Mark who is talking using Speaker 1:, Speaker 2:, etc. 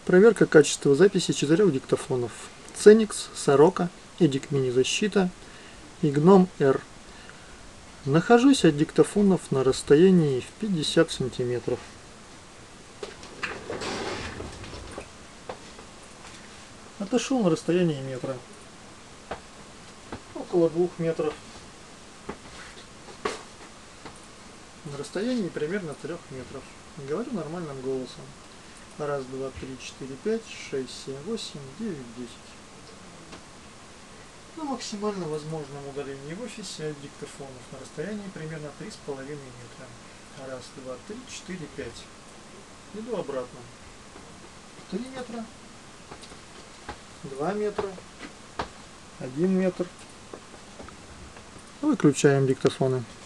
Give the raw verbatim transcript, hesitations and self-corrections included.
Speaker 1: Проверка качества записи четырех диктофонов. Ценикс, Сорока, Эдик Мини Защита и Гном Р. Нахожусь от диктофонов на расстоянии в пятьдесят сантиметров. Отошел на расстояние метра. Около двух метров. На расстоянии примерно трех метров. Говорю нормальным голосом. Раз, два, три, четыре, пять, шесть, семь, восемь, девять, десять. На максимально возможном удалении в офисе от диктофонов на расстоянии примерно три с половиной метра. Раз, два, три, четыре, пять. Иду обратно. Три метра. Два метра. Один метр. Выключаем диктофоны.